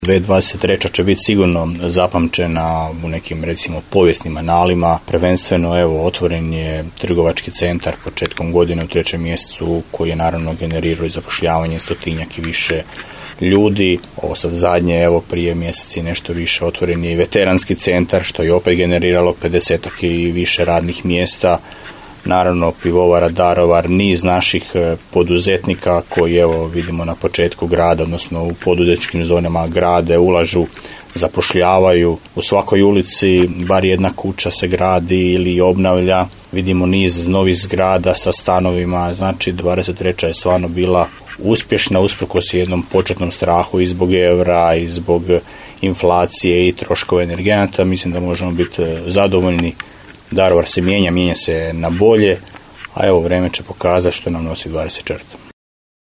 2023. će biti sigurno zapamćena u nekim recimo povijesnim analima. Prvenstveno otvoren je trgovački centar početkom godine u 3. mjesecu koji je naravno generirao i zapošljavanje 100-tinjak i više ljudi. Ovo sad zadnje, prije mjeseci nešto više, otvoren je i veteranski centar što je opet generiralo 50-ak i više radnih mjesta. Naravno, pivovara Daruvar, niz naših poduzetnika koji vidimo na početku grada, odnosno u poduzetničkim zonama grade, ulažu, zapošljavaju. U svakoj ulici bar jedna kuća se gradi ili obnavlja. Vidimo niz novih zgrada sa stanovima, znači 23. je stvarno bila uspješna usprkos jednom početnom strahu i zbog eura i zbog inflacije i troškova energenata. Mislim da možemo biti zadovoljni. Daruvar se mijenja se na bolje, a vrijeme će pokazati što nam nosi 24.